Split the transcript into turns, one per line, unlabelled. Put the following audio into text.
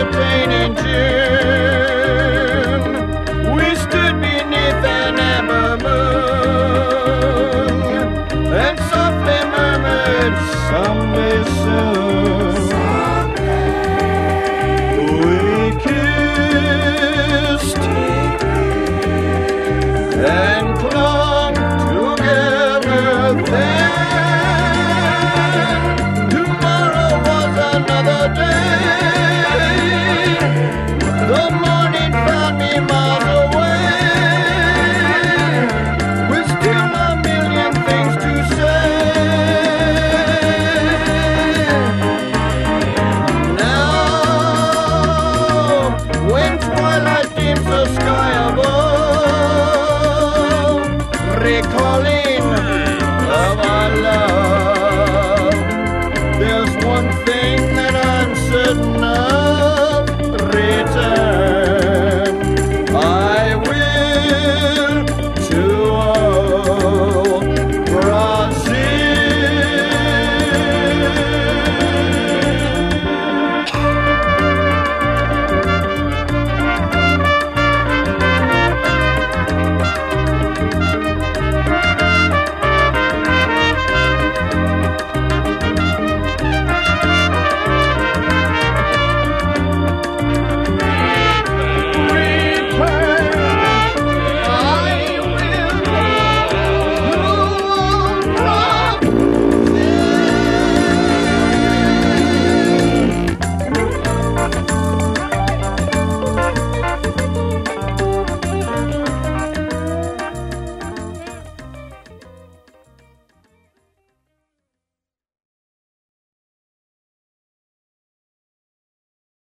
entertaining June. We stood beneath an amber moon and softly murmured, someday soon. We kissed and clung together then. Tomorrow was another day. The morning found me miles away, with still a million things to say. Now, when twilight dims the sky above, recalling of our love, there's one